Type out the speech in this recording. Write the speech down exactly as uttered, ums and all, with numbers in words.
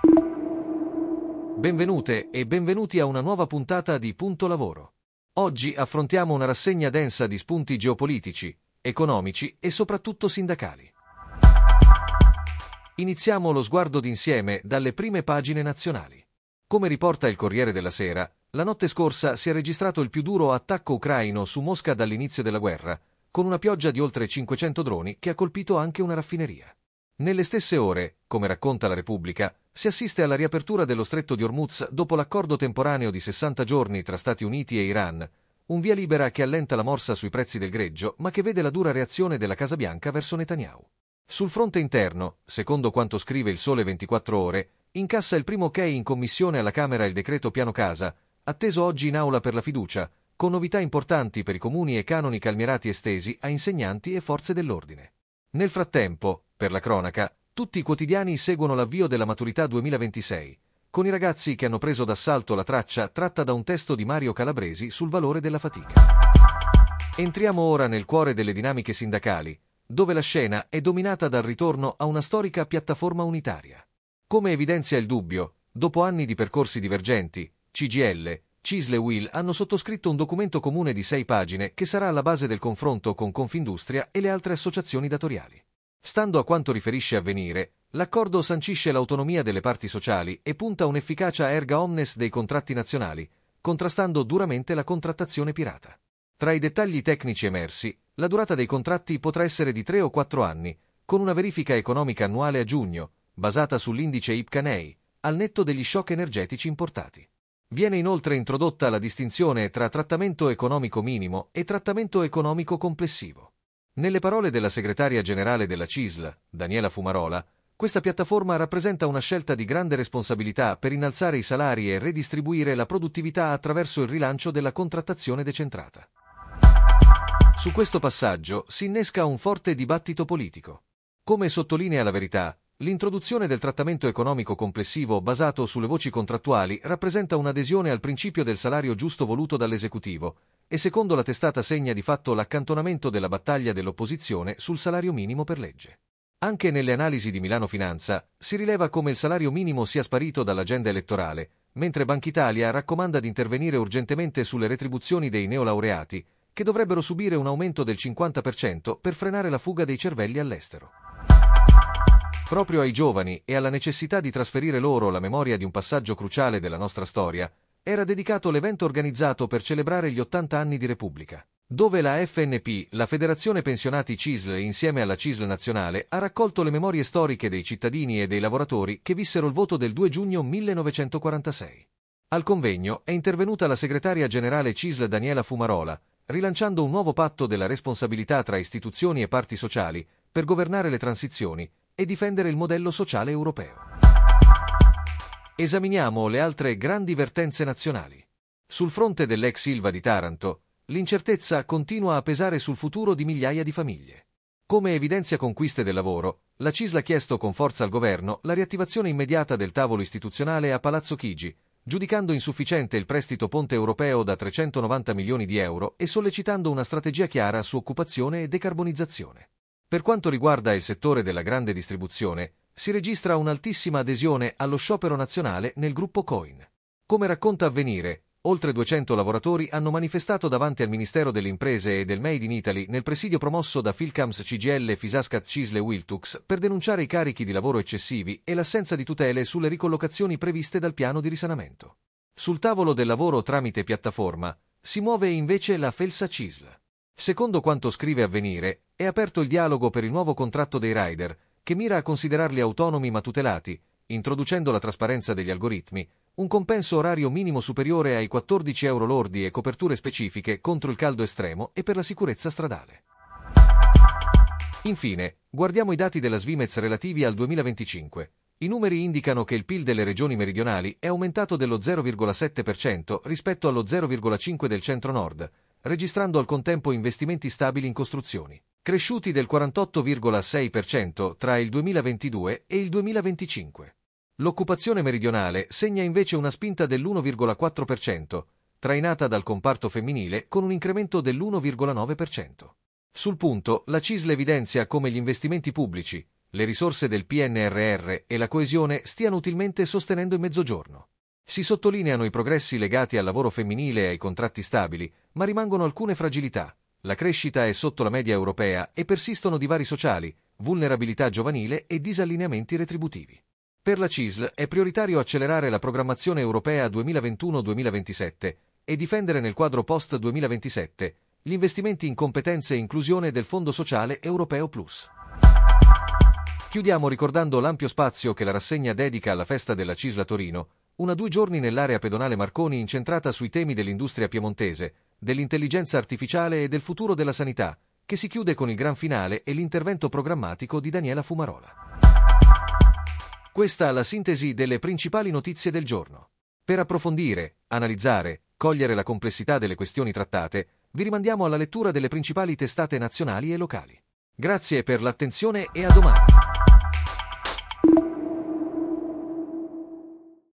Benvenute e benvenuti a una nuova puntata di Punto Lavoro. Oggi affrontiamo una rassegna densa di spunti geopolitici, economici e soprattutto sindacali. Iniziamo lo sguardo d'insieme dalle prime pagine nazionali. Come riporta il Corriere della Sera, la notte scorsa si è registrato il più duro attacco ucraino su Mosca dall'inizio della guerra, con una pioggia di oltre cinquecento droni che ha colpito anche una raffineria. Nelle stesse ore, come racconta la Repubblica, si assiste alla riapertura dello stretto di Hormuz dopo l'accordo temporaneo di sessanta giorni tra Stati Uniti e Iran, un via libera che allenta la morsa sui prezzi del greggio ma che vede la dura reazione della Casa Bianca verso Netanyahu. Sul fronte interno, secondo quanto scrive il Sole ventiquattro Ore, incassa il primo ok in commissione alla Camera il decreto Piano Casa, atteso oggi in aula per la fiducia, con novità importanti per i comuni e canoni calmierati estesi a insegnanti e forze dell'ordine. Nel frattempo, per la cronaca, tutti i quotidiani seguono l'avvio della maturità duemilaventisei, con i ragazzi che hanno preso d'assalto la traccia tratta da un testo di Mario Calabresi sul valore della fatica. Entriamo ora nel cuore delle dinamiche sindacali, dove la scena è dominata dal ritorno a una storica piattaforma unitaria. Come evidenzia il Dubbio, dopo anni di percorsi divergenti, C G I L, CISL e U I L hanno sottoscritto un documento comune di sei pagine che sarà alla base del confronto con Confindustria e le altre associazioni datoriali. Stando a quanto riferisce Avvenire, l'accordo sancisce l'autonomia delle parti sociali e punta a un'efficacia erga omnes dei contratti nazionali, contrastando duramente la contrattazione pirata. Tra i dettagli tecnici emersi, la durata dei contratti potrà essere di tre o quattro anni, con una verifica economica annuale a giugno, basata sull'indice I P C A N E I, al netto degli shock energetici importati. Viene inoltre introdotta la distinzione tra trattamento economico minimo e trattamento economico complessivo. Nelle parole della segretaria generale della C I S L, Daniela Fumarola, questa piattaforma rappresenta una scelta di grande responsabilità per innalzare i salari e redistribuire la produttività attraverso il rilancio della contrattazione decentrata. Su questo passaggio si innesca un forte dibattito politico. Come sottolinea La Verità, l'introduzione del trattamento economico complessivo basato sulle voci contrattuali rappresenta un'adesione al principio del salario giusto voluto dall'esecutivo e secondo la testata segna di fatto l'accantonamento della battaglia dell'opposizione sul salario minimo per legge. Anche nelle analisi di Milano Finanza si rileva come il salario minimo sia sparito dall'agenda elettorale, mentre Bankitalia raccomanda di intervenire urgentemente sulle retribuzioni dei neolaureati, che dovrebbero subire un aumento del cinquanta per cento per frenare la fuga dei cervelli all'estero. Proprio ai giovani e alla necessità di trasferire loro la memoria di un passaggio cruciale della nostra storia, era dedicato l'evento organizzato per celebrare gli ottanta anni di Repubblica, dove la F N P, la Federazione Pensionati C I S L insieme alla C I S L nazionale, ha raccolto le memorie storiche dei cittadini e dei lavoratori che vissero il voto del due giugno millenovecentoquarantasei. Al convegno è intervenuta la segretaria generale C I S L Daniela Fumarola, rilanciando un nuovo patto della responsabilità tra istituzioni e parti sociali per governare le transizioni e difendere il modello sociale europeo. Esaminiamo le altre grandi vertenze nazionali. Sul fronte dell'ex Ilva di Taranto, l'incertezza continua a pesare sul futuro di migliaia di famiglie. Come evidenzia Conquiste del Lavoro, la C I S L ha chiesto con forza al governo la riattivazione immediata del tavolo istituzionale a Palazzo Chigi, giudicando insufficiente il prestito ponte europeo da trecentonovanta milioni di euro e sollecitando una strategia chiara su occupazione e decarbonizzazione. Per quanto riguarda il settore della grande distribuzione, si registra un'altissima adesione allo sciopero nazionale nel gruppo Coin. Come racconta Avvenire, oltre duecento lavoratori hanno manifestato davanti al Ministero delle Imprese e del Made in Italy nel presidio promosso da Filcams C G I L, Fisascat, C I S L e Wiltux per denunciare i carichi di lavoro eccessivi e l'assenza di tutele sulle ricollocazioni previste dal piano di risanamento. Sul tavolo del lavoro tramite piattaforma si muove invece la Felsa C I S L. Secondo quanto scrive Avvenire, è aperto il dialogo per il nuovo contratto dei rider, che mira a considerarli autonomi ma tutelati, introducendo la trasparenza degli algoritmi, un compenso orario minimo superiore ai quattordici euro lordi e coperture specifiche contro il caldo estremo e per la sicurezza stradale. Infine, guardiamo i dati della Svimez relativi al duemilaventicinque. I numeri indicano che il P I L delle regioni meridionali è aumentato dello zero virgola sette per cento rispetto allo zero virgola cinque per cento del centro-nord, registrando al contempo investimenti stabili in costruzioni, cresciuti del quarantotto virgola sei per cento tra il duemilaventidue e il duemilaventicinque. L'occupazione meridionale segna invece una spinta dell'uno virgola quattro per cento, trainata dal comparto femminile con un incremento dell'uno virgola nove per cento. Sul punto, la C I S L evidenzia come gli investimenti pubblici, le risorse del P N R R e la coesione stiano utilmente sostenendo il Mezzogiorno. Si sottolineano i progressi legati al lavoro femminile e ai contratti stabili, ma rimangono alcune fragilità. La crescita è sotto la media europea e persistono divari sociali, vulnerabilità giovanile e disallineamenti retributivi. Per la C I S L è prioritario accelerare la programmazione europea duemilaventuno duemilaventisette e difendere nel quadro post duemilaventisette gli investimenti in competenze e inclusione del Fondo Sociale Europeo Plus. Chiudiamo ricordando l'ampio spazio che la rassegna dedica alla festa della C I S L a Torino, una due giorni nell'area pedonale Marconi incentrata sui temi dell'industria piemontese, dell'intelligenza artificiale e del futuro della sanità, che si chiude con il gran finale e l'intervento programmatico di Daniela Fumarola. Questa è la sintesi delle principali notizie del giorno. Per approfondire, analizzare, cogliere la complessità delle questioni trattate, vi rimandiamo alla lettura delle principali testate nazionali e locali. Grazie per l'attenzione e a domani.